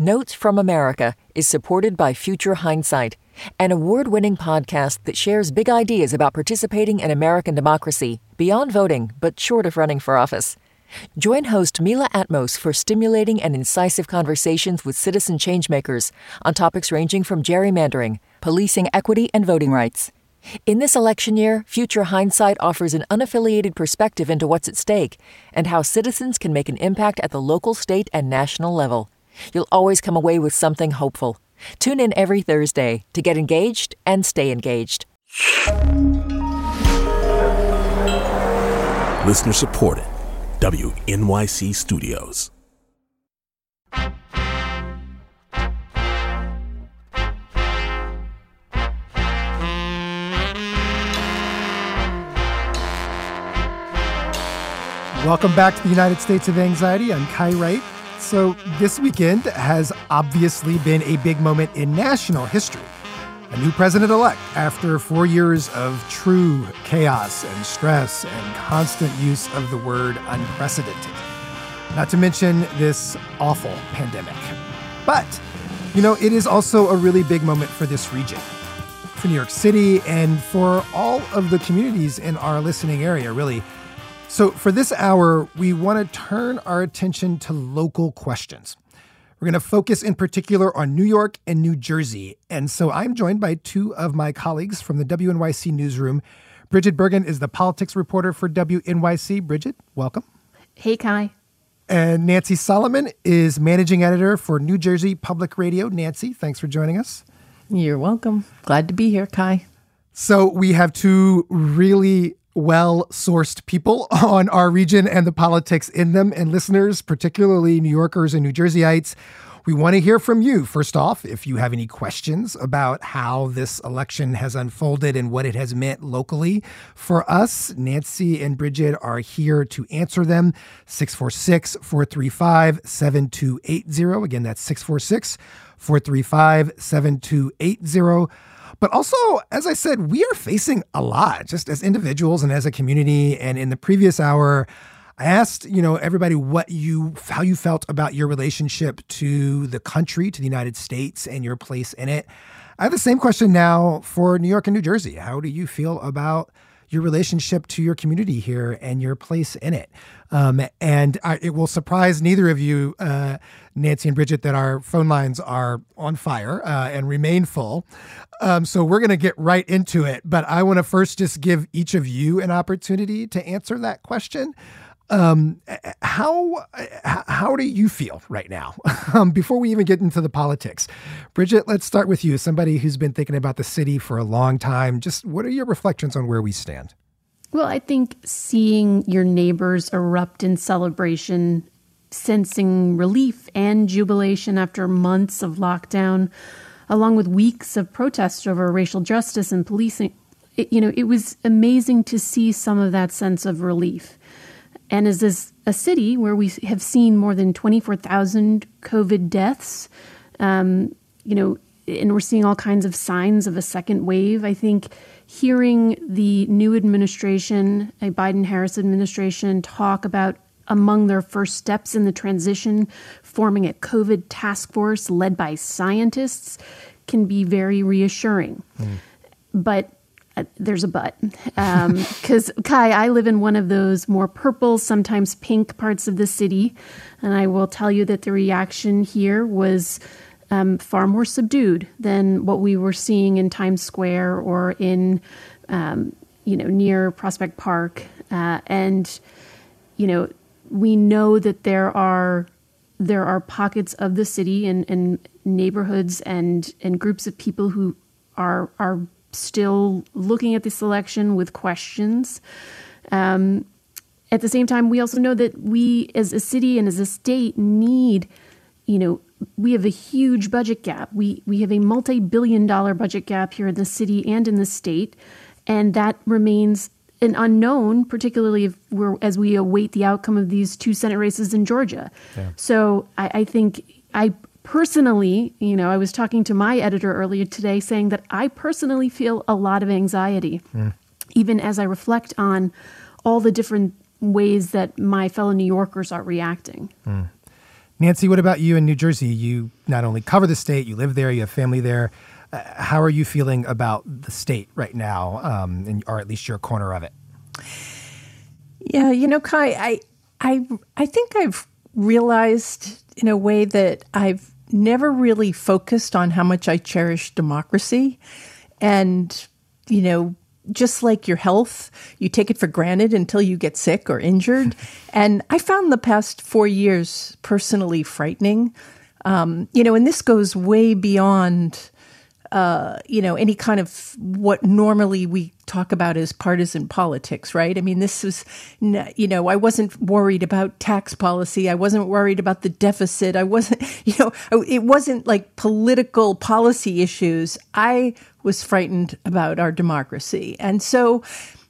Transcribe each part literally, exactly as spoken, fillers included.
Notes from America is supported by Future Hindsight, an award-winning podcast that shares big ideas about participating in American democracy beyond voting, but short of running for office. Join host Mila Atmos for stimulating and incisive conversations with citizen changemakers on topics ranging from gerrymandering, policing equity, and voting rights. In this election year, Future Hindsight offers an unaffiliated perspective into what's at stake and how citizens can make an impact at the local, state, and national level. You'll always come away with something hopeful. Tune in every Thursday to get engaged and stay engaged. Listener supported. W N Y C Studios. Welcome back to the United States of Anxiety. I'm Kai Wright. So this weekend has obviously been a big moment in national history. A new president-elect after four years of true chaos and stress and constant use of the word unprecedented. Not to mention this awful pandemic. But, you know, it is also a really big moment for this region, for New York City, and for all of the communities in our listening area, really. So for this hour, we want to turn our attention to local questions. We're going to focus in particular on New York and New Jersey. And so I'm joined by two of my colleagues from the W N Y C newsroom. Bridget Bergen is the politics reporter for W N Y C. Bridget, welcome. Hey, Kai. And Nancy Solomon is managing editor for New Jersey Public Radio. Nancy, thanks for joining us. You're welcome. Glad to be here, Kai. So we have two really well-sourced people on our region and the politics in them, and listeners, particularly New Yorkers and New Jerseyites. We want to hear from you. First off, if you have any questions about how this election has unfolded and what it has meant locally for us, Nancy and Bridget are here to answer them. six four six, four three five, seven two eight zero. Again, that's six four six, four three five, seven two eight zero. But also, as I said, we are facing a lot just as individuals and as a community. And in the previous hour, I asked, you know, everybody what you, how you felt about your relationship to the country, to the United States and your place in it. I have the same question now for New York and New Jersey. How do you feel about your relationship to your community here and your place in it? Um, and I, it will surprise neither of you, uh, Nancy and Bridget, that our phone lines are on fire uh, and remain full. Um, so we're going to get right into it. But I want to first just give each of you an opportunity to answer that question. Um, how how do you feel right now? um, before we even get into the politics, Bridget, let's start with you. Somebody who's been thinking about the city for a long time. Just what are your reflections on where we stand? Well, I think seeing your neighbors erupt in celebration, sensing relief and jubilation after months of lockdown, along with weeks of protest over racial justice and policing, it, you know, it was amazing to see some of that sense of relief. And as this a city where we have seen more than twenty-four thousand COVID deaths, um, you know, and we're seeing all kinds of signs of a second wave, I think hearing the new administration, a Biden-Harris administration, talk about among their first steps in the transition, forming a COVID task force led by scientists can be very reassuring. Mm. But uh, there's a but. Because, um, Kai, I live in one of those more purple, sometimes pink parts of the city. And I will tell you that the reaction here was um, far more subdued than what we were seeing in Times Square or in, um, you know, near Prospect Park. Uh, and, you know, we know that there are there are pockets of the city and, and neighborhoods and, and groups of people who are are still looking at this election with questions. Um, at the same time, we also know that we as a city and as a state need, you know, we have a huge budget gap. We we have a multi-billion dollar budget gap here in the city and in the state, and that remains an unknown, particularly if we're, as we await the outcome of these two Senate races in Georgia. Yeah. So I, I think I personally, you know, I was talking to my editor earlier today saying that I personally feel a lot of anxiety, mm. even as I reflect on all the different ways that my fellow New Yorkers are reacting. Mm. Nancy, what about you in New Jersey? You not only cover the state, you live there, you have family there. Uh, how are you feeling about the state right now, um, and, or at least your corner of it? Yeah, you know, Kai, I, I, I think I've realized in a way that I've never really focused on how much I cherish democracy. And, you know, just like your health, you take it for granted until you get sick or injured. And I found the past four years personally frightening. Um, you know, and this goes way beyond, uh, you know, any kind of what normally we talk about as partisan politics, right? I mean, this was, you know, I wasn't worried about tax policy. I wasn't worried about the deficit. I wasn't, you know, it wasn't like political policy issues. I was frightened about our democracy. And so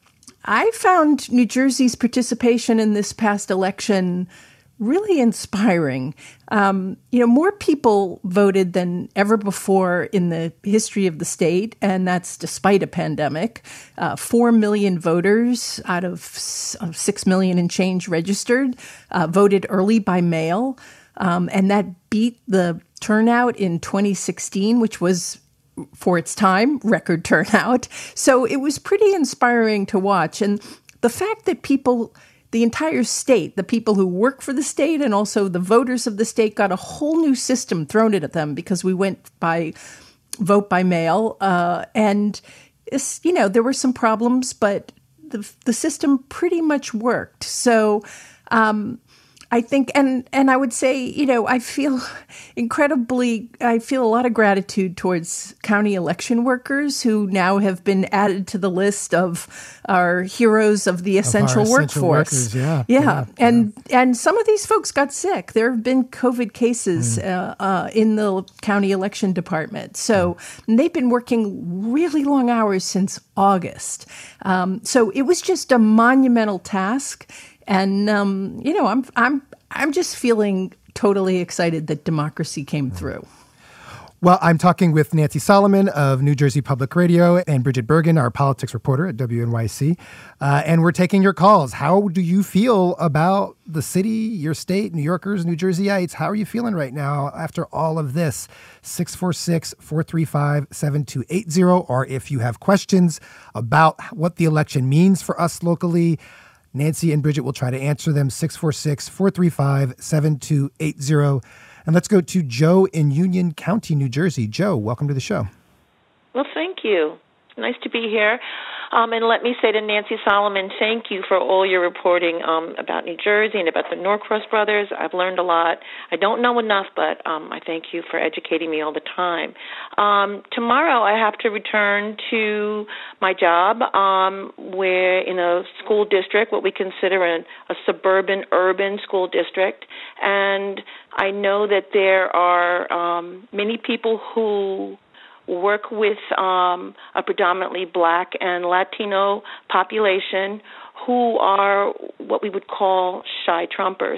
I found New Jersey's participation in this past election really inspiring. Um, you know, more people voted than ever before in the history of the state, and that's despite a pandemic. Uh, Four million voters out of six million and change registered uh, voted early by mail, um, and that beat the turnout in twenty sixteen, which was, for its time, record turnout. So it was pretty inspiring to watch. And the fact that people, the entire state, the people who work for the state and also the voters of the state got a whole new system thrown at them because we went by vote by mail. Uh, and, it's, you know, there were some problems, but the, the system pretty much worked. So, um, I think, and, and I would say, you know, I feel incredibly, I feel a lot of gratitude towards county election workers who now have been added to the list of our heroes of the essential of workforce. Essential workers, yeah. yeah. Yeah. Yeah. And, and some of these folks got sick. There have been COVID cases mm. uh, uh, in the county election department. So mm. they've been working really long hours since August. Um, so it was just a monumental task. And, um, you know, I'm I'm I'm just feeling totally excited that democracy came through. Well, I'm talking with Nancy Solomon of New Jersey Public Radio and Bridget Bergen, our politics reporter at W N Y C. Uh, and we're taking your calls. How do you feel about the city, your state, New Yorkers, New Jerseyites? How are you feeling right now after all of this? six four six, four three five, seven two eight zero. Or if you have questions about what the election means for us locally, Nancy and Bridget will try to answer them. six four six, four three five, seven two eight zero. And let's go to Joe in Union County, New Jersey. Joe, welcome to the show. Well, thank you. Nice to be here. Um, and let me say to Nancy Solomon, thank you for all your reporting um, about New Jersey and about the Norcross brothers. I've learned a lot. I don't know enough, but um, I thank you for educating me all the time. Um, tomorrow I have to return to my job. Um, we're in a school district, what we consider a, a suburban urban school district. And I know that there are um, many people who work with um, a predominantly Black and Latino population who are what we would call shy Trumpers.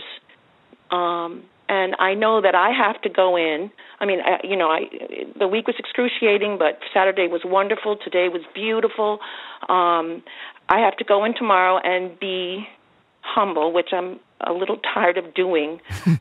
Um, and I know that I have to go in. I mean, I, you know, I, the week was excruciating, but Saturday was wonderful. Today was beautiful. Um, I have to go in tomorrow and be humble, which I'm a little tired of doing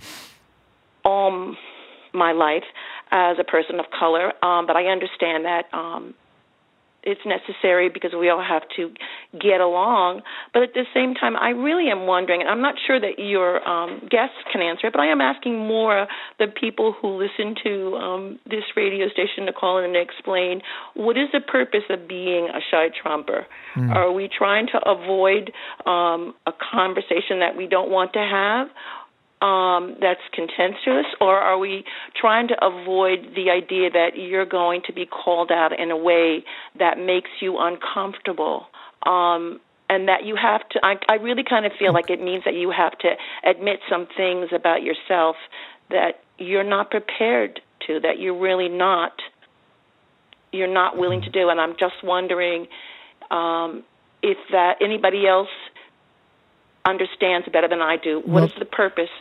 all my life as a person of color, um, but I understand that um, it's necessary because we all have to get along. But at the same time, I really am wondering, and I'm not sure that your um, guests can answer it, but I am asking more the people who listen to um, this radio station to call in and explain, what is the purpose of being a shy Trumper? Mm. Are we trying to avoid um, a conversation that we don't want to have? Um, that's contentious, or are we trying to avoid the idea that you're going to be called out in a way that makes you uncomfortable, um, and that you have to, I, I really kind of feel like it means that you have to admit some things about yourself that you're not prepared to, that you're really not, you're not willing to do, and I'm just wondering um, if that anybody else understands better than I do. What well, is the purpose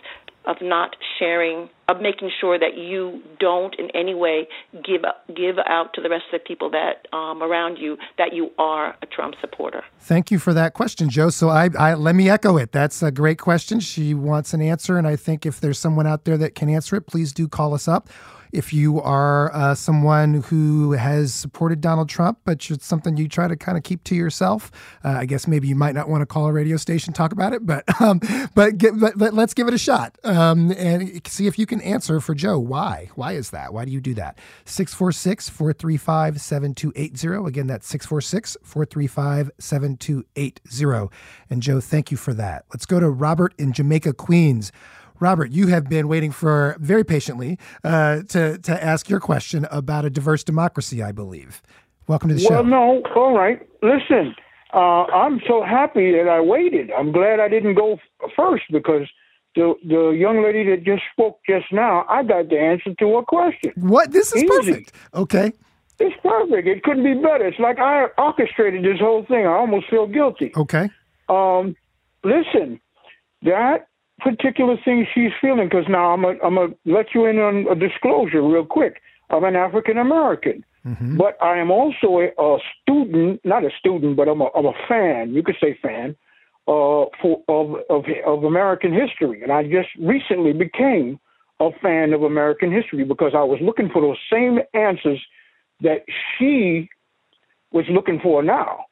of not sharing, of making sure that you don't in any way give give out to the rest of the people that um, around you that you are a Trump supporter? Thank you for that question, Joe. So I, I let me echo it. That's a great question. She wants an answer, and I think if there's someone out there that can answer it, please do call us up. If you are uh, someone who has supported Donald Trump, but it's something you try to kind of keep to yourself, uh, I guess maybe you might not want to call a radio station, talk about it, but um, but, get, but, but let's give it a shot um, and see if you can answer for Joe. Why? Why is that? Why do you do that? six four six, four three five, seven two eight zero. Again, that's six four six, four three five, seven two eight zero. And Joe, thank you for that. Let's go to Robert in Jamaica, Queens. Robert, you have been waiting for very patiently uh, to to ask your question about a diverse democracy, I believe. Welcome to the show. Well, no, all right. Listen, uh, I'm so happy that I waited. I'm glad I didn't go f- first because the the young lady that just spoke just now, I got the answer to her question. What? This is Easy. Perfect. Okay. It's perfect. It couldn't be better. It's like I orchestrated this whole thing. I almost feel guilty. Okay. Um, listen, that particular thing she's feeling, because now I'm going I'm to let you in on a disclosure real quick. I'm an African American, mm-hmm. but I am also a, a student, not a student, but I'm a, I'm a fan, you could say fan, uh, for, of, of, of American history. And I just recently became a fan of American history because I was looking for those same answers that she was looking for now.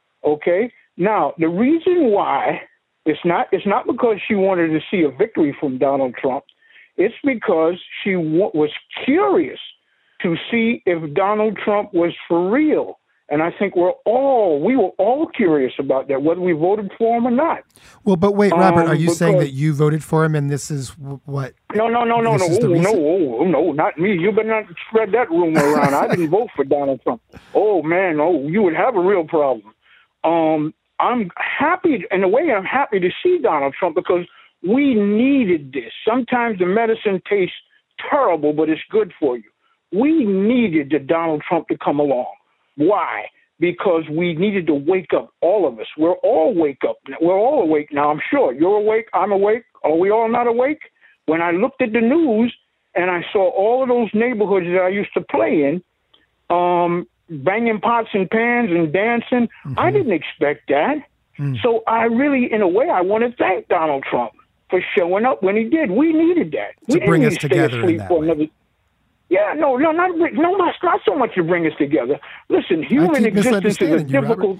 Okay? Now, the reason why It's not It's not because she wanted to see a victory from Donald Trump. It's because she w- was curious to see if Donald Trump was for real. And I think we're all, we were all curious about that, whether we voted for him or not. Well, but wait, Robert, um, are you because, saying that you voted for him and this is w- what? No, no, no, no, no, oh, no, oh, no, not me. You better not spread that rumor around. I didn't vote for Donald Trump. Oh, man, oh, you would have a real problem. Um, I'm happy, in a way, I'm happy to see Donald Trump because we needed this. Sometimes the medicine tastes terrible, but it's good for you. We needed the Donald Trump to come along. Why? Because we needed to wake up, all of us. We're all wake up. We're all awake now, I'm sure. You're awake, I'm awake. Are we all not awake? When I looked at the news and I saw all of those neighborhoods that I used to play in, um, banging pots and pans and dancing. Mm-hmm. I didn't expect that. Mm. So I really, in a way, I want to thank Donald Trump for showing up when he did. We needed that. To we bring didn't us together in that for way. Another... Yeah, no, no, not, no, not, not so much to bring us together. Listen, human existence is a difficult...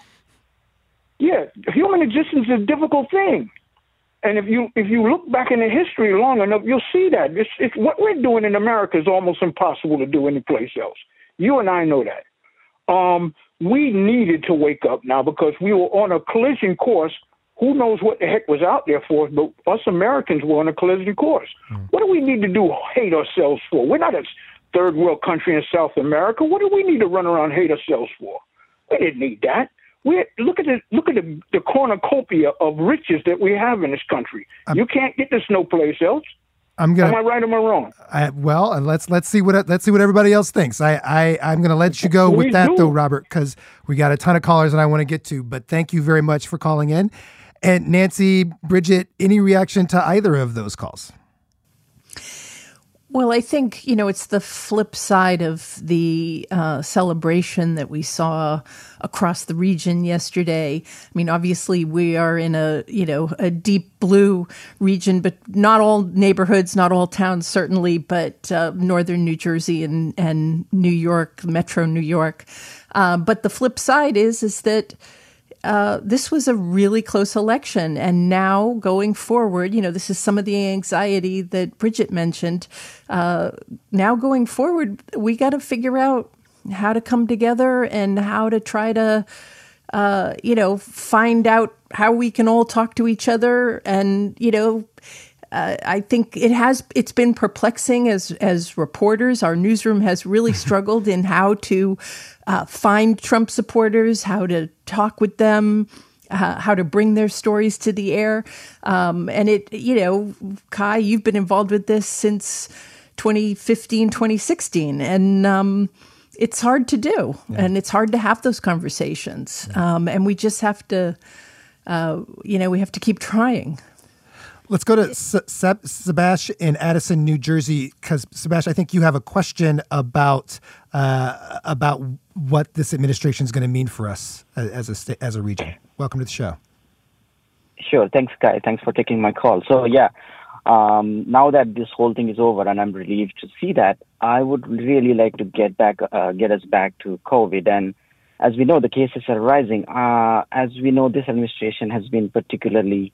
You, yeah, human existence is a difficult thing. And if you if you look back in the history long enough, you'll see that. It's, it's, what we're doing in America is almost impossible to do anyplace else. You and I know that. Um, we needed to wake up now because we were on a collision course. Who knows what the heck was out there for us, but us Americans were on a collision course. Mm. What do we need to do hate ourselves for? We're not a third world country in South America. What do we need to run around and hate ourselves for? We didn't need that. We look at the look at the, the cornucopia of riches that we have in this country. Um, you can't get this no place else. I'm gonna, am I right or am I wrong? I, well, let's let's see what let's see what everybody else thinks. I, I I'm going to let you go with Please that do. though, Robert, because we got a ton of callers that I want to get to. But thank you very much for calling in. And Nancy, Bridget, any reaction to either of those calls? Well, I think, you know, it's the flip side of the uh, celebration that we saw across the region yesterday. I mean, obviously, we are in a, you know, a deep blue region, but not all neighborhoods, not all towns, certainly, but uh, northern New Jersey and, and New York, metro New York. Uh, but the flip side is, is that Uh, this was a really close election. And now going forward, you know, this is some of the anxiety that Bridget mentioned. Uh, now going forward, we got to figure out how to come together and how to try to, uh, you know, find out how we can all talk to each other. And, you know, Uh, I think it has, it's been perplexing as, as reporters. Our newsroom has really struggled in how to uh, find Trump supporters, how to talk with them, uh, how to bring their stories to the air. Um, and it, you know, Kai, you've been involved with this since twenty fifteen, twenty sixteen. And um, it's hard to do. Yeah. And it's hard to have those conversations. Yeah. Um, and we just have to, uh, you know, we have to keep trying. Let's go to Se- Se- Sebastian in Addison, New Jersey, because Sebastian, I think you have a question about uh, about what this administration is going to mean for us as a sta- as a region. Welcome to the show. Sure. Thanks, Kai. Thanks for taking my call. So, yeah, um, now that this whole thing is over, and I'm relieved to see that, I would really like to get back, uh, get us back to COVID. And as we know, the cases are rising. Uh, as we know, this administration has been particularly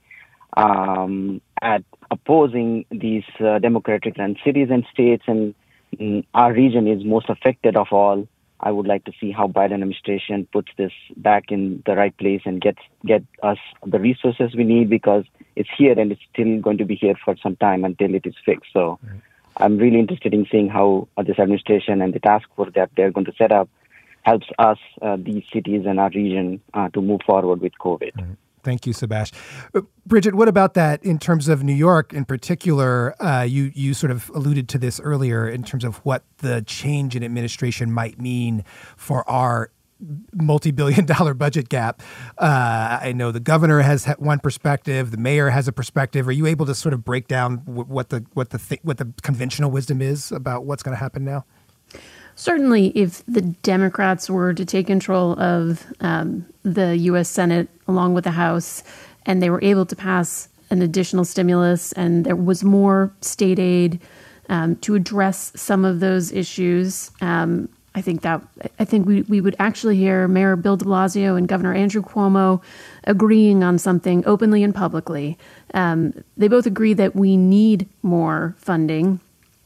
um, at opposing these uh, democratic-run cities and states, and mm, our region is most affected of all. I would like to see how Biden administration puts this back in the right place and gets get us the resources we need, because it's here and it's still going to be here for some time until it is fixed. So right. I'm really interested in seeing how uh, this administration and the task force that they're going to set up helps us, uh, these cities and our region, uh, to move forward with COVID. Right. Thank you, Sebastian. Uh, Bridget, what about that in terms of New York in particular? Uh, you you sort of alluded to this earlier in terms of what the change in administration might mean for our multi-billion dollar budget gap. Uh, I know the governor has one perspective, the mayor has a perspective. Are you able to sort of break down what the what the th- what the conventional wisdom is about what's going to happen now? Certainly, if the Democrats were to take control of um, the U S Senate along with the House, and they were able to pass an additional stimulus, and there was more state aid um, to address some of those issues, um, I think that I think we, we would actually hear Mayor Bill de Blasio and Governor Andrew Cuomo agreeing on something openly and publicly. Um, they both agree that we need more funding,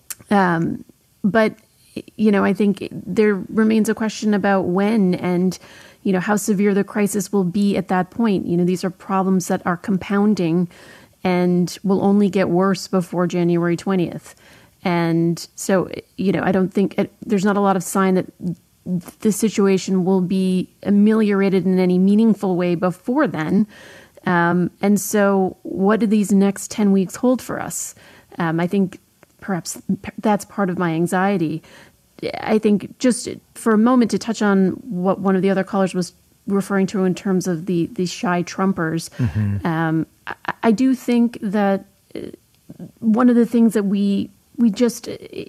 um, but you know, I think there remains a question about when and, you know, how severe the crisis will be at that point. You know, these are problems that are compounding and will only get worse before January twentieth. And so, you know, I don't think it, there's not a lot of sign that the situation will be ameliorated in any meaningful way before then. Um, and so what do these next ten weeks hold for us? Um, I think perhaps that's part of my anxiety. I think just for a moment to touch on what one of the other callers was referring to in terms of the, the shy Trumpers, mm-hmm. um, I, I do think that one of the things that we we just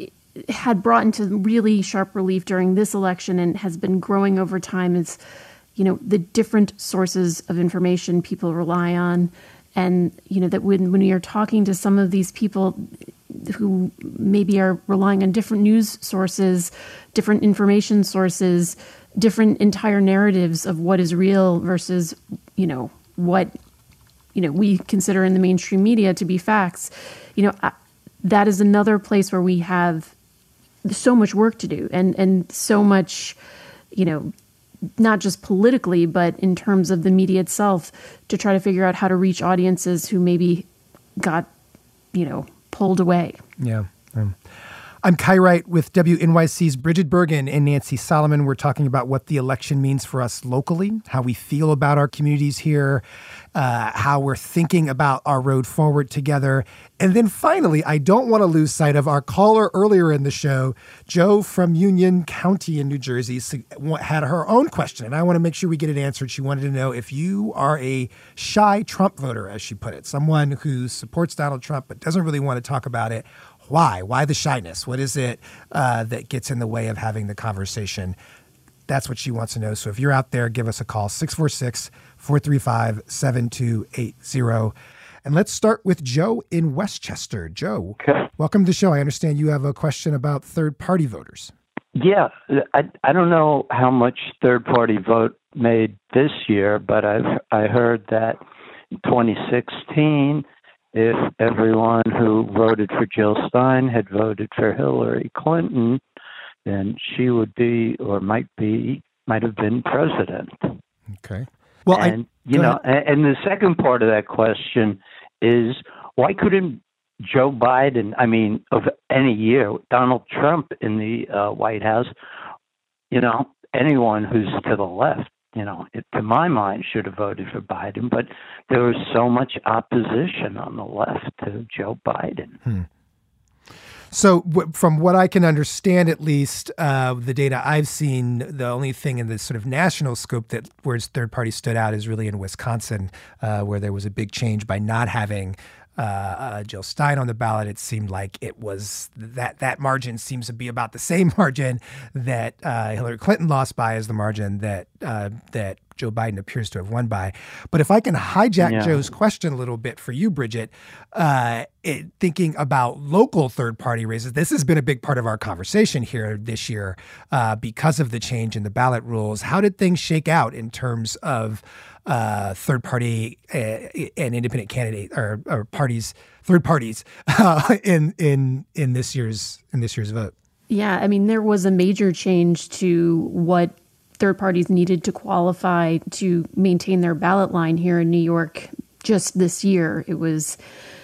had brought into really sharp relief during this election and has been growing over time is, you know, the different sources of information people rely on. And, you know, that when, when you're talking to some of these people who maybe are relying on different news sources, different information sources, different entire narratives of what is real versus, you know, what, you know, we consider in the mainstream media to be facts, you know, I, that is another place where we have so much work to do and, and so much, you know, not just politically, but in terms of the media itself, to try to figure out how to reach audiences who maybe got, you know, pulled away. Yeah. Um, I'm Kai Wright with W N Y C's Bridget Bergen and Nancy Solomon. We're talking about what the election means for us locally, how we feel about our communities here, uh, how we're thinking about our road forward together. And then finally, I don't want to lose sight of our caller earlier in the show, Jo from Union County in New Jersey, had her own question, and I want to make sure we get it answered. She wanted to know if you are a shy Trump voter, as she put it, someone who supports Donald Trump but doesn't really want to talk about it. Why? Why the shyness? What is it uh, that gets in the way of having the conversation? That's what she wants to know. So if you're out there, give us a call, six four six, four three five, seven two eight zero. And let's start with Jo in Westchester. Jo, okay. Welcome to the show. I understand you have a question about third-party voters. Yeah, I, I don't know how much third-party vote made this year, but I've I heard that in twenty sixteen, if everyone who voted for Jill Stein had voted for Hillary Clinton, then she would be or might be, might have been president. Okay. Well, and, I, you know, ahead. and the second part of that question is, why couldn't Joe Biden, I mean, of any year, Donald Trump in the uh, White House, you know, anyone who's to the left, you know, it, to my mind, should have voted for Biden, but there was so much opposition on the left to Joe Biden. Hmm. So w- from what I can understand, at least, uh, the data I've seen, the only thing in the sort of national scope that where third party stood out is really in Wisconsin, uh, where there was a big change by not having uh, uh, Jill Stein on the ballot, it seemed like it was that that margin seems to be about the same margin that uh, Hillary Clinton lost by as the margin that uh, that Joe Biden appears to have won by. But if I can hijack yeah. Joe's question a little bit for you, Bridget, uh, it, thinking about local third-party races, this has been a big part of our conversation here this year uh, because of the change in the ballot rules. How did things shake out in terms of uh, third-party uh, and independent candidate or, or parties, third parties uh, in in in this year's in this year's vote? Yeah, I mean, there was a major change to what third parties needed to qualify to maintain their ballot line here in New York just this year. It was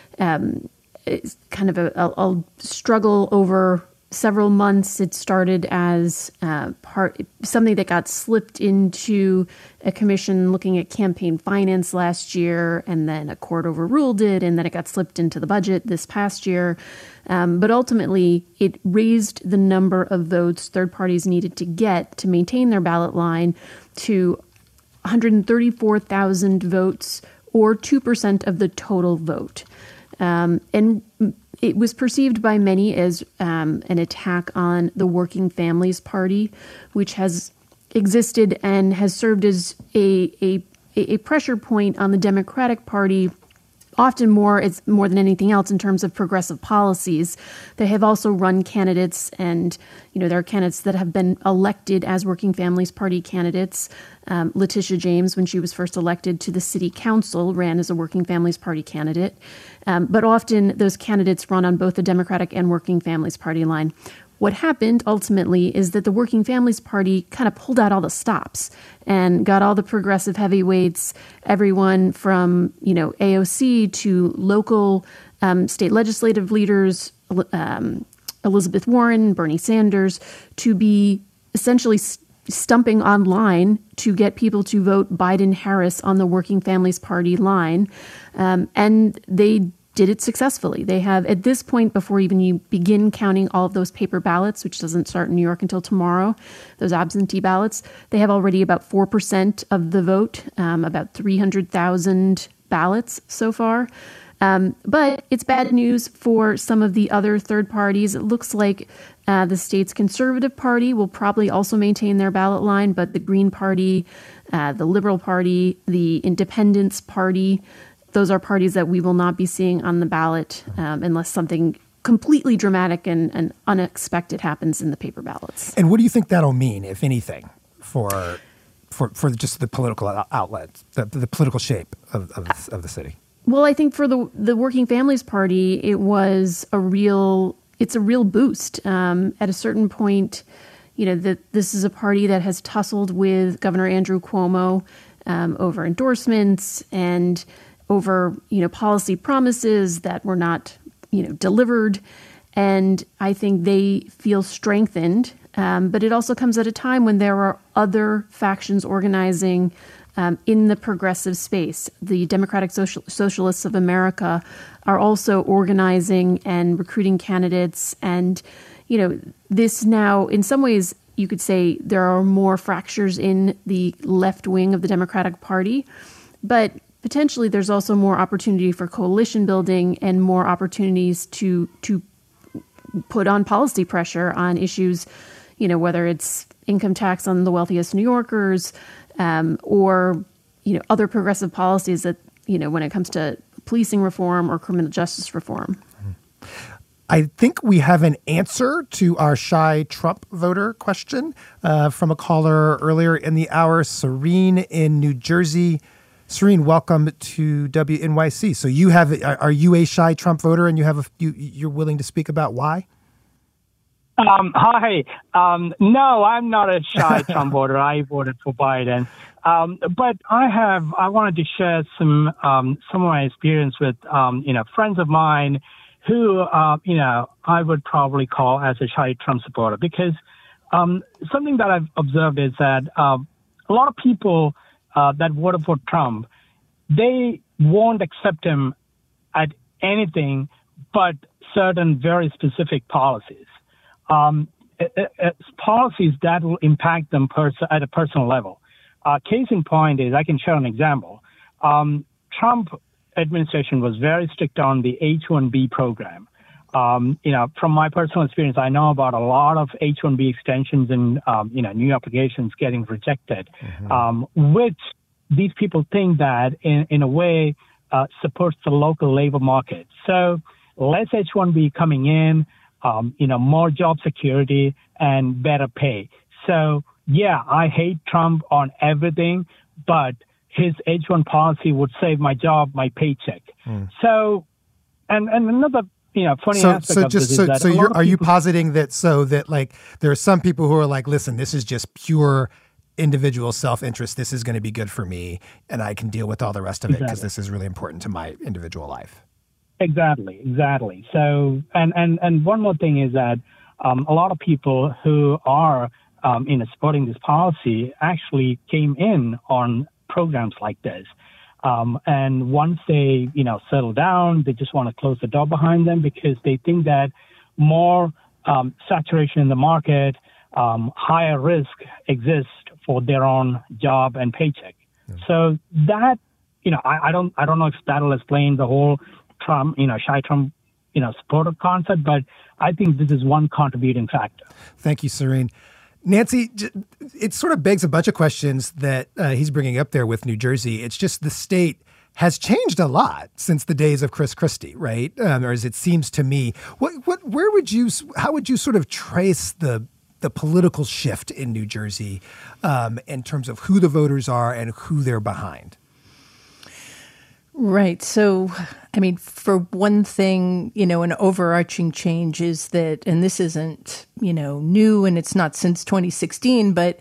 um, it's kind of a, a, a struggle over several months. It started as uh, part something that got slipped into a commission looking at campaign finance last year, and then a court overruled it, and then it got slipped into the budget this past year. Um, but ultimately, it raised the number of votes third parties needed to get to maintain their ballot line to one hundred thirty-four thousand votes, or two percent of the total vote. Um, and it was perceived by many as um, an attack on the Working Families Party, which has existed and has served as a a, a pressure point on the Democratic Party, often more it's more than anything else in terms of progressive policies. They have also run candidates, and you know there are candidates that have been elected as Working Families Party candidates. Um, Letitia James, when she was first elected to the city council, ran as a Working Families Party candidate. Um, but often those candidates run on both the Democratic and Working Families Party line. What happened ultimately is that the Working Families Party kind of pulled out all the stops and got all the progressive heavyweights, everyone from, you know, A O C to local um, state legislative leaders, um, Elizabeth Warren, Bernie Sanders, to be essentially st- stumping online to get people to vote Biden-Harris on the Working Families Party line. Um, and they did it successfully. They have, at this point, before even you begin counting all of those paper ballots, which doesn't start in New York until tomorrow, those absentee ballots, they have already about four percent of the vote, um, about three hundred thousand ballots so far. Um, but it's bad news for some of the other third parties. It looks like uh, the state's Conservative Party will probably also maintain their ballot line, but the Green Party, uh, the Liberal Party, the Independence Party, those are parties that we will not be seeing on the ballot um, unless something completely dramatic and, and unexpected happens in the paper ballots. And what do you think that'll mean, if anything, for for, for just the political outlet, the, the political shape of, of, of the city? Well, I think for the the Working Families Party, it was a real it's a real boost. Um, at a certain point, you know, that this is a party that has tussled with Governor Andrew Cuomo um, over endorsements and over, you know, policy promises that were not, you know, delivered. And I think they feel strengthened. Um, but it also comes at a time when there are other factions organizing um, in the progressive space. The Democratic Social- Socialists of America are also organizing and recruiting candidates. And, you know, this now, in some ways, you could say there are more fractures in the left wing of the Democratic Party. But potentially there's also more opportunity for coalition building and more opportunities to to put on policy pressure on issues, you know, whether it's income tax on the wealthiest New Yorkers um, or, you know, other progressive policies that, you know, when it comes to policing reform or criminal justice reform. I think we have an answer to our shy Trump voter question uh, from a caller earlier in the hour, Serene in New Jersey. Serene, welcome to W N Y C. So you have, are you a shy Trump voter, and you have a, you, you're willing to speak about why? Um, hi. Um, no, I'm not a shy Trump voter. I voted for Biden. Um, but I have, I wanted to share some, um, some of my experience with, um, you know, friends of mine who, uh, you know, I would probably call as a shy Trump supporter, because, um, something that I've observed is that, uh, a lot of people, uh, that voted for Trump, they won't accept him at anything but certain very specific policies. Um, it, it, policies that will impact them pers- at a personal level. Uh, case in point is, I can share an example. Um, Trump administration was very strict on the H one B program. Um, you know, from my personal experience, I know about a lot of H one B extensions and, um, you know, new applications getting rejected, mm-hmm. um, which these people think that in, in a way uh, supports the local labor market. So less H one B coming in, um, you know, more job security and better pay. So, yeah, I hate Trump on everything, but his H one policy would save my job, my paycheck. Mm. So, and, and another You know, funny so, aspect so of just this so, is that so you're, are you people, positing that so that like there are some people who are like, listen, this is just pure individual self-interest. This is going to be good for me, and I can deal with all the rest of it because exactly. this is really important to my individual life. Exactly, exactly. So, and and and one more thing is that um, a lot of people who are um, in supporting this policy actually came in on programs like this. Um, and once they, you know, settle down, they just want to close the door behind them because they think that more um, saturation in the market, um, higher risk exists for their own job and paycheck. Yeah. So that, you know, I, I don't, I don't know if that'll explain the whole Trump, you know, shy Trump, you know, supporter concept, but I think this is one contributing factor. Thank you, Serene. Nancy, it sort of begs a bunch of questions that uh, he's bringing up there with New Jersey. It's just the state has changed a lot since the days of Chris Christie, right? Um, or as it seems to me, what, what, where would you, how would you sort of trace the the political shift in New Jersey um, in terms of who the voters are and who they're behind? Right. So, I mean, for one thing, you know, an overarching change is that, and this isn't, you know, new and it's not since twenty sixteen, but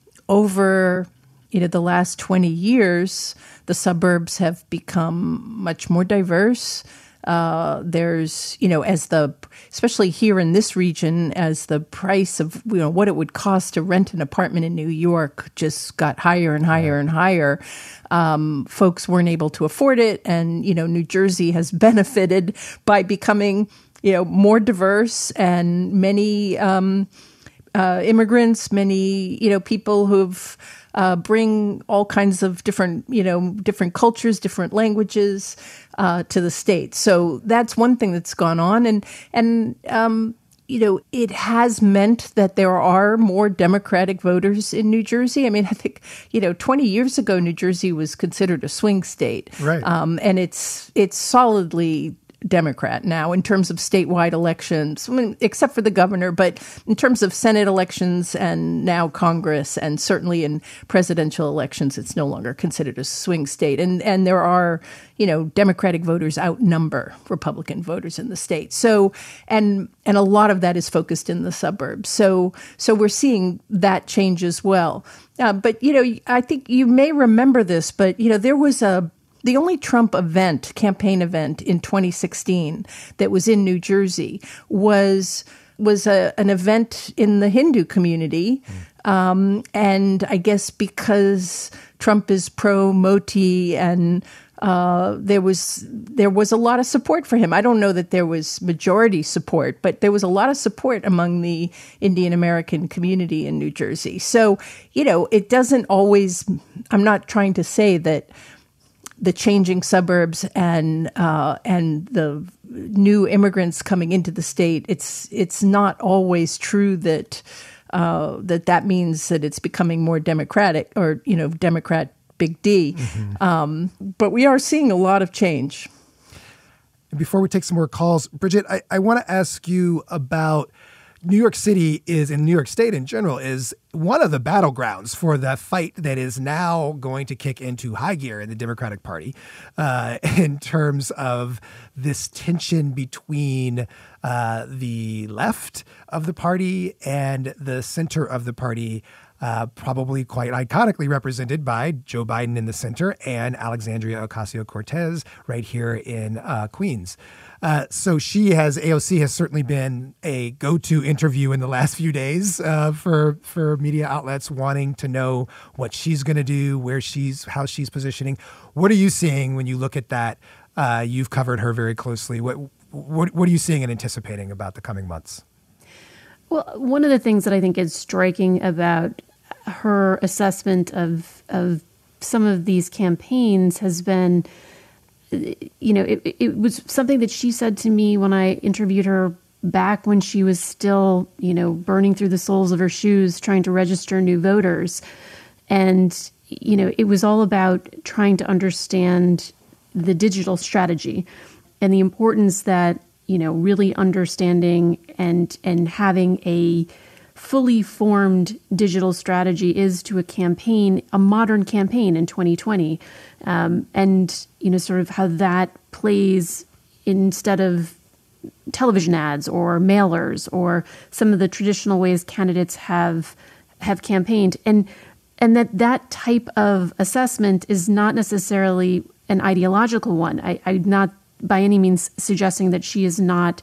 over, you know, the last twenty years, the suburbs have become much more diverse. Uh, there's, you know, as the, especially here in this region, as the price of, you know, what it would cost to rent an apartment in New York just got higher and higher and higher. Um, folks weren't able to afford it. And, you know, New Jersey has benefited by becoming, you know, more diverse and many um, uh, immigrants, many, you know, people who've uh, bring all kinds of different, you know, different cultures, different languages uh, to the state. So that's one thing that's gone on. And, and, um, you know, it has meant that there are more Democratic voters in New Jersey. I mean, I think, you know, twenty years ago, New Jersey was considered a swing state. Right. Um, and it's it's solidly Democrat now in terms of statewide elections, I mean, except for the governor, but in terms of Senate elections and now Congress, and certainly in presidential elections, it's no longer considered a swing state. And and there are, you know, Democratic voters outnumber Republican voters in the state. So, and and a lot of that is focused in the suburbs. So, so we're seeing that change as well. Uh, but, you know, I think you may remember this, but, you know, there was a The only Trump event, campaign event in twenty sixteen that was in New Jersey was was a, an event in the Hindu community. Mm. Um, and I guess because Trump is pro-Modi and uh, there was there was a lot of support for him. I don't know that there was majority support, but there was a lot of support among the Indian American community in New Jersey. So, you know, it doesn't always, I'm not trying to say that the changing suburbs and uh, and the new immigrants coming into the state, it's it's not always true that uh, that that means that it's becoming more democratic or, you know, Democrat big D. Mm-hmm. Um, but we are seeing a lot of change. Before we take some more calls, Bridget, I, I want to ask you about New York City is, and New York State in general, is one of the battlegrounds for the fight that is now going to kick into high gear in the Democratic Party uh, in terms of this tension between uh, the left of the party and the center of the party, uh, probably quite iconically represented by Joe Biden in the center and Alexandria Ocasio-Cortez right here in uh, Queens. Uh, so she has, A O C has certainly been a go-to interview in the last few days uh, for for media outlets wanting to know what she's going to do, where she's, how she's positioning. What are you seeing when you look at that? Uh, you've covered her very closely. What, what what are you seeing and anticipating about the coming months? Well, one of the things that I think is striking about her assessment of of some of these campaigns has been you know, it, it was something that she said to me when I interviewed her back when she was still, you know, burning through the soles of her shoes, trying to register new voters. And, you know, it was all about trying to understand the digital strategy and the importance that, you know, really understanding and and having a fully formed digital strategy is to a campaign, a modern campaign in twenty twenty. Um, and, you know, sort of how that plays instead of television ads or mailers or some of the traditional ways candidates have have campaigned. And and that that type of assessment is not necessarily an ideological one. I, I'm not by any means suggesting that she is not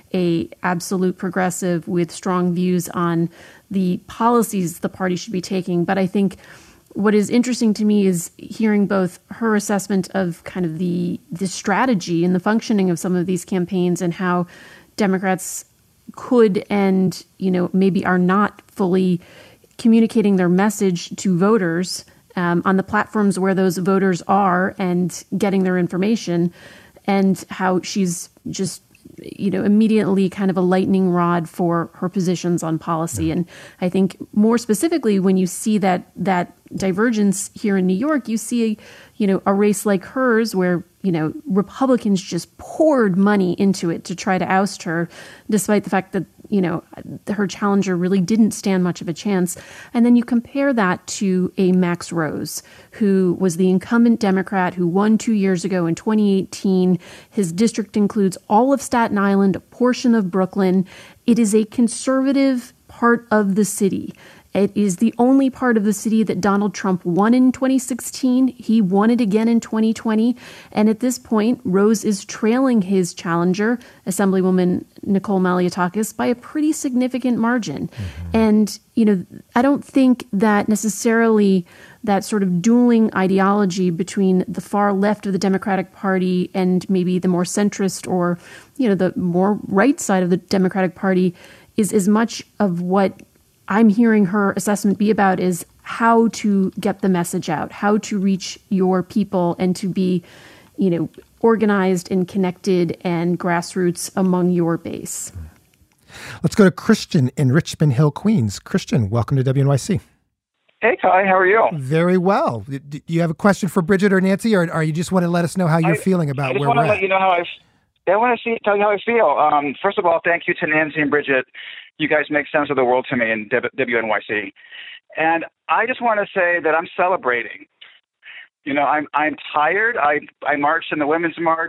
a absolute progressive with strong views on the policies the party should be taking. But I think what is interesting to me is hearing both her assessment of kind of the the strategy and the functioning of some of these campaigns and how Democrats could and, you know, maybe are not fully communicating their message to voters um, on the platforms where those voters are and getting their information, and how she's just, you know, immediately kind of a lightning rod for her positions on policy. And I think more specifically, when you see that that divergence here in New York, you see, you know, a race like hers where, you know, Republicans just poured money into it to try to oust her, despite the fact that, you know, her challenger really didn't stand much of a chance. And then you compare that to a Max Rose, who was the incumbent Democrat who won two years ago in twenty eighteen. His district includes all of Staten Island, a portion of Brooklyn. It is a conservative part of the city. It is the only part of the city that Donald Trump won in twenty sixteen. He won it again in twenty twenty. And at this point, Rose is trailing his challenger, Assemblywoman Nicole Malliotakis, by a pretty significant margin. Mm-hmm. And, you know, I don't think that necessarily that sort of dueling ideology between the far left of the Democratic Party and maybe the more centrist or, you know, the more right side of the Democratic Party is as much of what I'm hearing her assessment be about is how to get the message out, how to reach your people and to be, you know, organized and connected and grassroots among your base. Let's go to Christian in Richmond Hill, Queens. Christian, welcome to W N Y C. Hey, Kai, how are you? Very well. Do you have a question for Bridget or Nancy, or, or you just want to let us know how you're I, feeling about I just where want we're to let at? you know how I, I want to see, tell you how I feel. Um, first of all, thank you to Nancy and Bridget. You guys make sense of the world to me in W N Y C. And I just want to say that I'm celebrating. You know, I'm I'm tired. I I marched in the Women's March.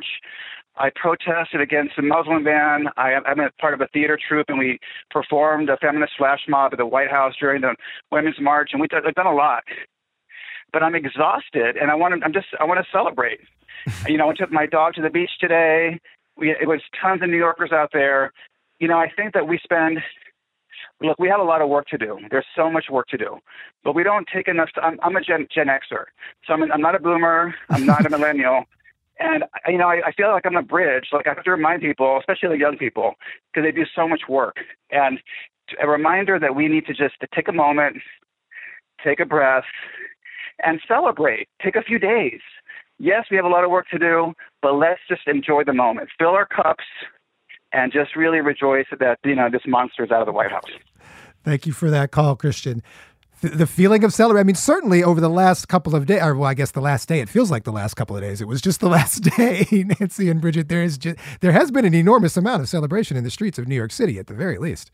I protested against the Muslim ban. I, I'm a part of a theater troupe, and we performed a feminist flash mob at the White House during the Women's March, and we've done, done a lot. But I'm exhausted, and I want to. I'm just. I want to celebrate. You know, I took my dog to the beach today. We it was tons of New Yorkers out there. You know, I think that we spend. Look, we have a lot of work to do. There's so much work to do, but we don't take enough. To, I'm, I'm a Gen, Gen Xer, so I'm, I'm not a boomer. I'm not a millennial. And, you know, I, I feel like I'm a bridge. Like I have to remind people, especially the young people, because they do so much work. And a reminder that we need to just to take a moment, take a breath, and celebrate. Take a few days. Yes, we have a lot of work to do, but let's just enjoy the moment. Fill our cups and just really rejoice that, you know, this monster is out of the White House. Thank you for that call, Christian. The feeling of celebrating, I mean, certainly over the last couple of days, or well, I guess the last day, it feels like the last couple of days. It was just the last day, Nancy and Bridget. There is just, there has been an enormous amount of celebration in the streets of New York City, at the very least.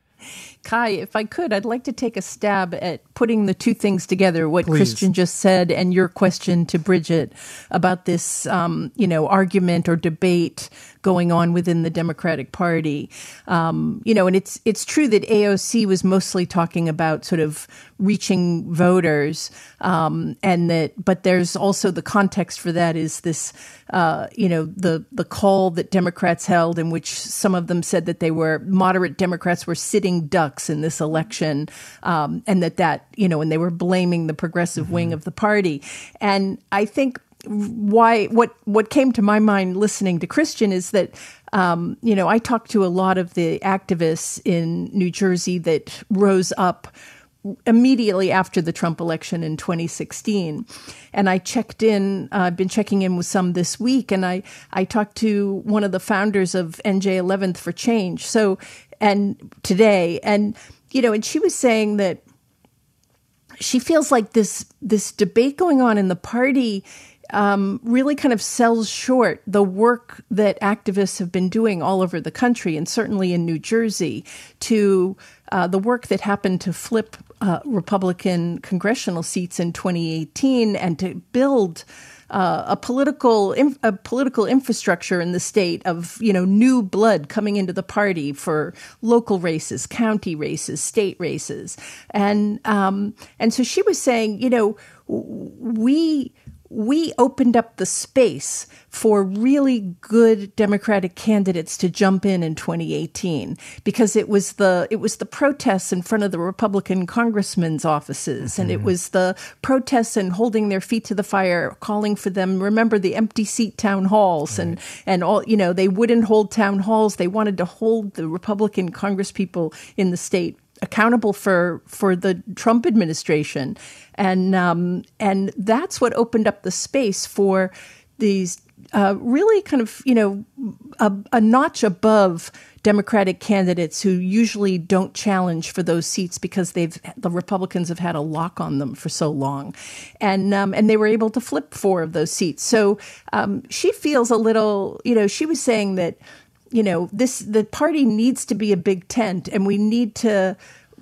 Kai, if I could, I'd like to take a stab at putting the two things together, what Please. Christian just said and your question to Bridget about this, um, you know, argument or debate going on within the Democratic Party. Um, you know, and it's it's true that A O C was mostly talking about sort of reaching voters, um, and that, but there's also the context for that is this, uh, you know, the the call that Democrats held in which some of them said that they were moderate Democrats were sitting ducks in this election, um, and that that, you know, and they were blaming the progressive mm-hmm. wing of the party. And I think why what what came to my mind listening to Christian is that, um, you know, I talked to a lot of the activists in New Jersey that rose up immediately after the Trump election in twenty sixteen. And I checked in, uh, I've been checking in with some this week, and I, I talked to one of the founders of N J eleventh for Change. So, and today, and, you know, and she was saying that she feels like this, this debate going on in the party Um, really kind of sells short the work that activists have been doing all over the country, and certainly in New Jersey, to uh, the work that happened to flip uh, Republican congressional seats in twenty eighteen and to build uh, a political inf- a political infrastructure in the state of, you know, new blood coming into the party for local races, county races, state races, and um, and so she was saying, you know, we. We opened up the space for really good Democratic candidates to jump in in twenty eighteen, because it was the it was the protests in front of the Republican congressmen's offices, mm-hmm. and it was the protests and holding their feet to the fire, calling for them. Remember the empty seat town halls, right. and and all, you know, they wouldn't hold town halls. They wanted to hold the Republican congresspeople in the state accountable for for the Trump administration, and um, and that's what opened up the space for these uh, really kind of, you know, a, a notch above Democratic candidates who usually don't challenge for those seats because they've the Republicans have had a lock on them for so long, and um, and they were able to flip four of those seats. So um, she feels a little, you know, she was saying that, you know, this the party needs to be a big tent, and we need to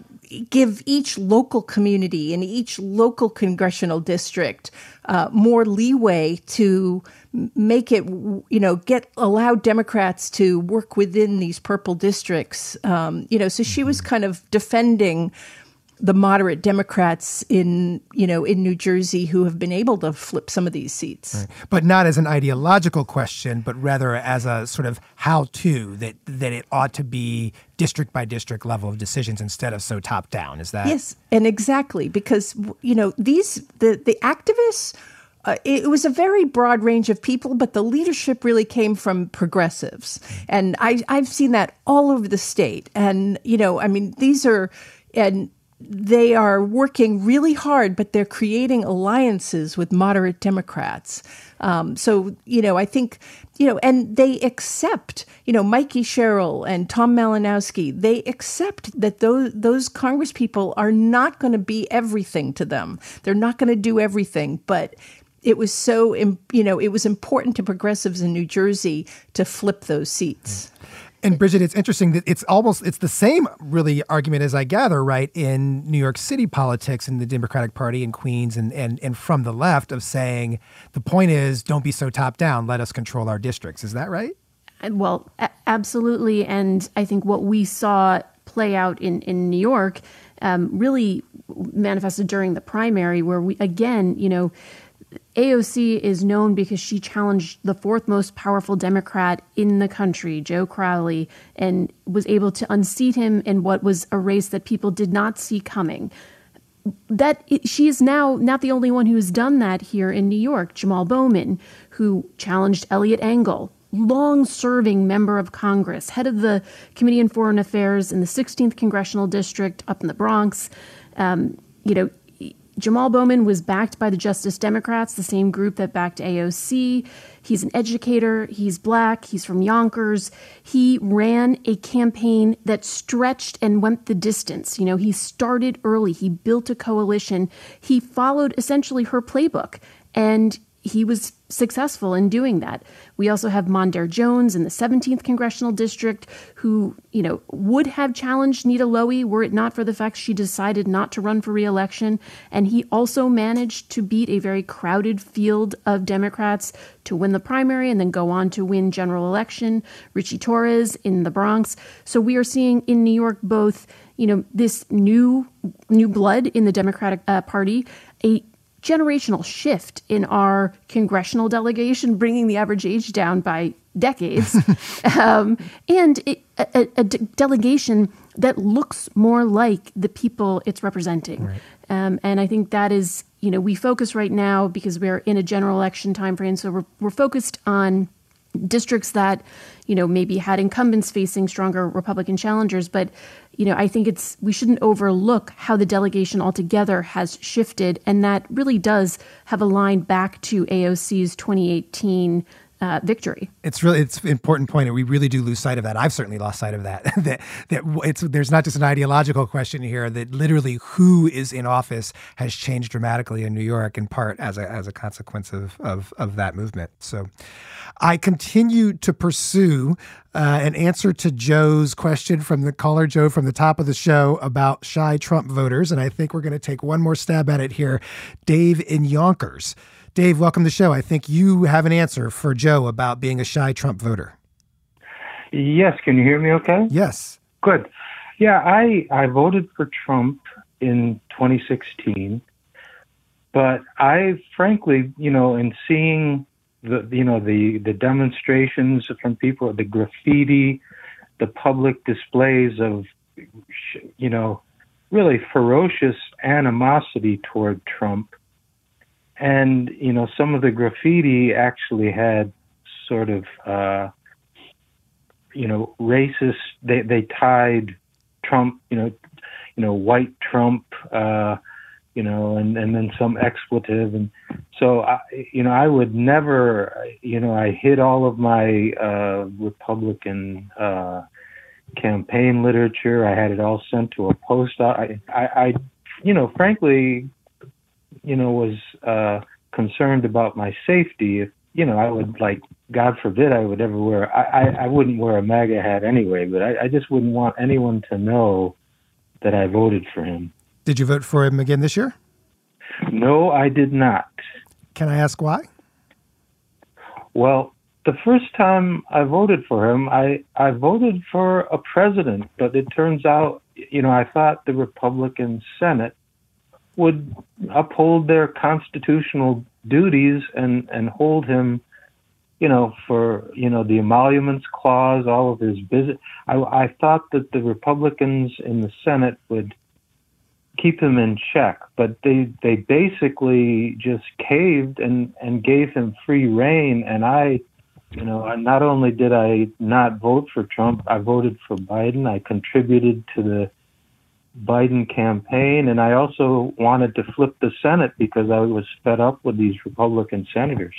give each local community and each local congressional district uh, more leeway to make it, you know, get allow Democrats to work within these purple districts. Um, you know, so she was kind of defending the moderate Democrats in, you know, in New Jersey who have been able to flip some of these seats. Right. But not as an ideological question, but rather as a sort of how-to, that that it ought to be district by district level of decisions instead of so top down. Is that? Yes, and exactly, because, you know, these the the activists, Uh, it was a very broad range of people, but the leadership really came from progressives. And I, I've seen that all over the state. And, you know, I mean, these are, and they are working really hard, but they're creating alliances with moderate Democrats. Um, so, you know, I think, you know, and they accept, you know, Mikey Sherrill and Tom Malinowski, they accept that those, those congresspeople are not going to be everything to them. They're not going to do everything, but it was so, you know, it was important to progressives in New Jersey to flip those seats. And Bridget, it's interesting that it's almost, it's the same really argument as I gather, right, in New York City politics and the Democratic Party in Queens and, and, and from the left of saying, the point is, don't be so top down, let us control our districts. Is that right? Well, a- absolutely. And I think what we saw play out in, in New York um, really manifested during the primary where we, again, you know, A O C is known because she challenged the fourth most powerful Democrat in the country, Joe Crowley, and was able to unseat him in what was a race that people did not see coming. That she is now not the only one who has done that here in New York. Jamal Bowman, who challenged Eliot Engel, long-serving member of Congress, head of the Committee on Foreign Affairs in the sixteenth Congressional District up in the Bronx, um, you know, Jamal Bowman was backed by the Justice Democrats, the same group that backed A O C. He's an educator. He's black. He's from Yonkers. He ran a campaign that stretched and went the distance. You know, he started early. He built a coalition. He followed essentially her playbook, and he was successful in doing that. We also have Mondaire Jones in the seventeenth Congressional District, who, you know, would have challenged Nita Lowey were it not for the fact she decided not to run for re-election. And he also managed to beat a very crowded field of Democrats to win the primary and then go on to win general election. Richie Torres in the Bronx. So we are seeing in New York both, you know, this new new blood in the Democratic uh, Party, a generational shift in our congressional delegation, bringing the average age down by decades, um, and it, a, a de- delegation that looks more like the people it's representing. Right. Um, and I think that is, you know, we focus right now because we're in a general election timeframe, so we're we're focused on districts that, you know, maybe had incumbents facing stronger Republican challengers, but you know, I think it's we shouldn't overlook how the delegation altogether has shifted, and that really does have a line back to A O C's twenty eighteen uh, victory. It's really it's an important point, and we really do lose sight of that. I've certainly lost sight of that. that that it's there's not just an ideological question here. That literally who is in office has changed dramatically in New York, in part as a as a consequence of of, of that movement. So, I continue to pursue uh, an answer to Joe's question from the caller Joe from the top of the show about shy Trump voters, and I think we're going to take one more stab at it here. Dave in Yonkers. Dave, welcome to the show. I think you have an answer for Joe about being a shy Trump voter. Yes. Can you hear me okay? Yes. Good. Yeah, I, I voted for Trump in twenty sixteen, but I frankly, you know, in seeing the, you know, the, the demonstrations from people, the graffiti, the public displays of, you know, really ferocious animosity toward Trump. And, you know, some of the graffiti actually had sort of, uh, you know, racist, they, they tied Trump, you know, you know, white Trump, uh, you know, and, and then some expletive. And so, I, you know, I would never, you know, I hid all of my uh, Republican uh, campaign literature. I had it all sent to a post. I, I, I you know, frankly, you know, was uh, concerned about my safety. If, you know, I would like, God forbid I would ever wear, I, I, I wouldn't wear a MAGA hat anyway, but I, I just wouldn't want anyone to know that I voted for him. Did you vote for him again this year? No, I did not. Can I ask why? Well, the first time I voted for him, I, I voted for a president, but it turns out, you know, I thought the Republican Senate would uphold their constitutional duties and, and hold him, you know, for, you know, the emoluments clause, all of his business. I, I thought that the Republicans in the Senate would keep him in check, but they, they basically just caved and, and gave him free rein. And I, you know, not only did I not vote for Trump, I voted for Biden. I contributed to the Biden campaign, and I also wanted to flip the Senate because I was fed up with these Republican senators.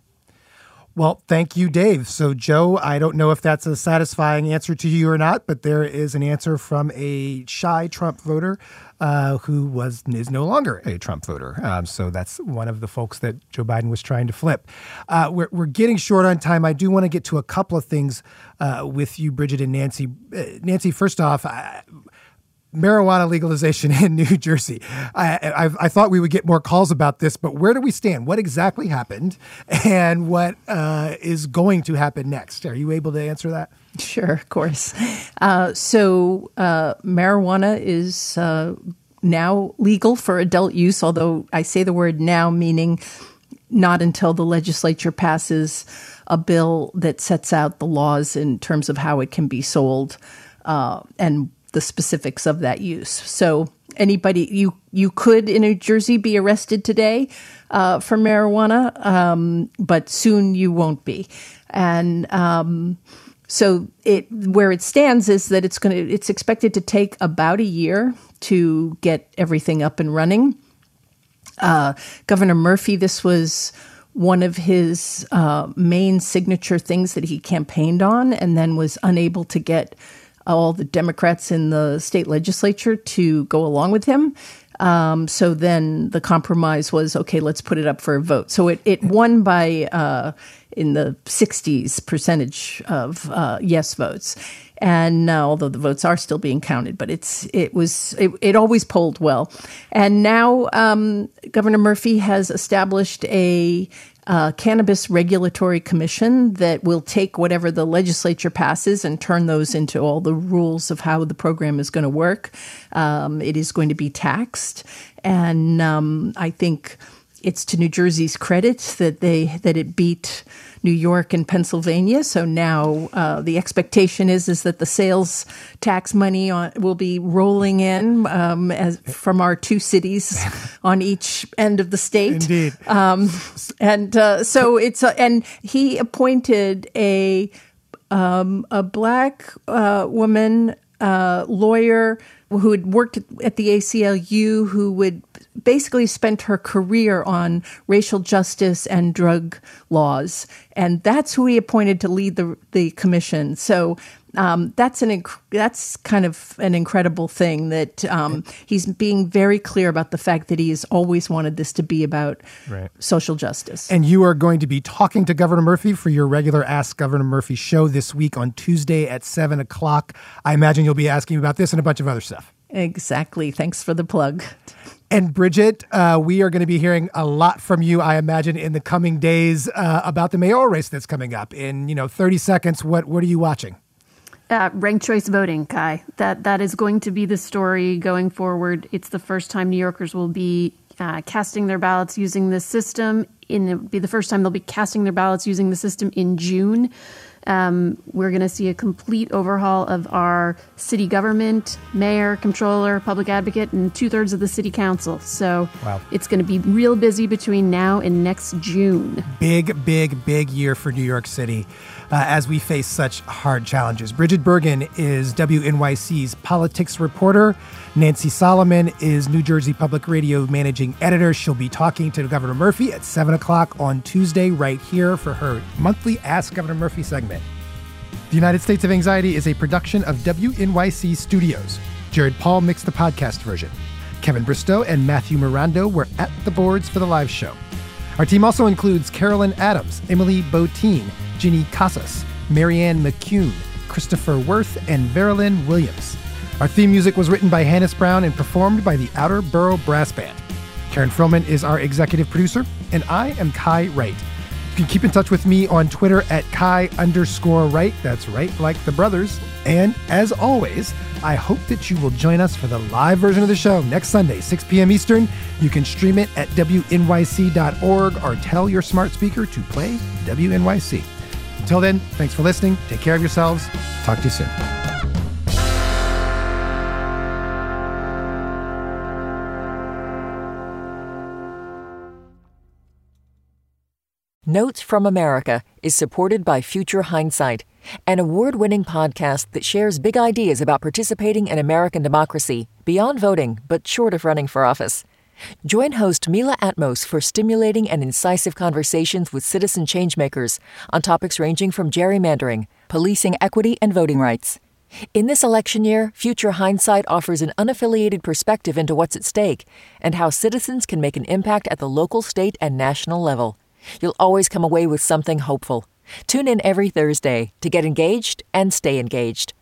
Well, thank you, Dave. So, Joe, I don't know if that's a satisfying answer to you or not, but there is an answer from a shy Trump voter uh, who was is no longer a Trump voter. Um, so that's one of the folks that Joe Biden was trying to flip. Uh, we're, we're getting short on time. I do want to get to a couple of things uh, with you, Bridget and Nancy. Uh, Nancy, first off, I, marijuana legalization in New Jersey. I, I, I thought we would get more calls about this, but where do we stand? What exactly happened, and what uh, is going to happen next? Are you able to answer that? Sure, of course. Uh, so uh, marijuana is uh, now legal for adult use, although I say the word now, meaning not until the legislature passes a bill that sets out the laws in terms of how it can be sold uh, and the specifics of that use. So anybody, you you could in New Jersey be arrested today uh, for marijuana, um, but soon you won't be. And um, so it where it stands is that it's going to it's expected to take about a year to get everything up and running. Uh, Governor Murphy, this was one of his uh, main signature things that he campaigned on, and then was unable to get all the Democrats in the state legislature to go along with him. Um, so then the compromise was, okay, let's put it up for a vote. So it, it won by uh, in the sixties percentage of uh, yes votes. And uh, although the votes are still being counted, but it's it was it, it always polled well. And now um, Governor Murphy has established a uh, cannabis regulatory commission that will take whatever the legislature passes and turn those into all the rules of how the program is going to work. Um, it is going to be taxed, and um, I think it's to New Jersey's credit that they that it beat New York and Pennsylvania. So now uh, the expectation is is that the sales tax money on, will be rolling in um, as from our two cities on each end of the state. Indeed. Um, and uh, so it's a, and he appointed a um, a black uh, woman uh, lawyer who had worked at the A C L U, who would basically spent her career on racial justice and drug laws. And that's who he appointed to lead the the commission. So um, that's an inc- that's kind of an incredible thing that um, he's being very clear about the fact that he has always wanted this to be about right. social justice. And you are going to be talking to Governor Murphy for your regular Ask Governor Murphy show this week on Tuesday at seven o'clock. I imagine you'll be asking about this and a bunch of other stuff. Exactly. Thanks for the plug. And Bridget, uh, we are going to be hearing a lot from you, I imagine, in the coming days uh, about the mayoral race that's coming up. In, you know, thirty seconds, what what are you watching? Uh, ranked choice voting, Kai. That that is going to be the story going forward. It's the first time New Yorkers will be uh, casting their ballots using this system. In it'll be the first time they'll be casting their ballots using the system in June. Um, we're going to see a complete overhaul of our city government, mayor, comptroller, public advocate, and two-thirds of the city council. So wow. It's going to be real busy between now and next June. Big, big, big year for New York City uh, as we face such hard challenges. Bridget Bergen is W N Y C's politics reporter. Nancy Solomon is New Jersey Public Radio managing editor. She'll be talking to Governor Murphy at seven o'clock on Tuesday right here for her monthly Ask Governor Murphy segment. The United States of Anxiety is a production of W N Y C Studios. Jared Paul mixed the podcast version. Kevin Bristow and Matthew Mirando were at the boards for the live show. Our team also includes Carolyn Adams, Emily Botine, Ginny Casas, Marianne McCune, Christopher Worth, and Verilyn Williams. Our theme music was written by Hannes Brown and performed by the Outer Borough Brass Band. Karen Frillman is our executive producer, and I am Kai Wright. You can keep in touch with me on Twitter at Kai underscore Wright. That's right, like the brothers. And as always, I hope that you will join us for the live version of the show next Sunday, six p.m. Eastern. You can stream it at W N Y C dot org or tell your smart speaker to play W N Y C. Until then, thanks for listening. Take care of yourselves. Talk to you soon. Notes from America is supported by Future Hindsight, an award-winning podcast that shares big ideas about participating in American democracy beyond voting, but short of running for office. Join host Mila Atmos for stimulating and incisive conversations with citizen changemakers on topics ranging from gerrymandering, policing equity, and voting rights. In this election year, Future Hindsight offers an unaffiliated perspective into what's at stake and how citizens can make an impact at the local, state, and national level. You'll always come away with something hopeful. Tune in every Thursday to get engaged and stay engaged.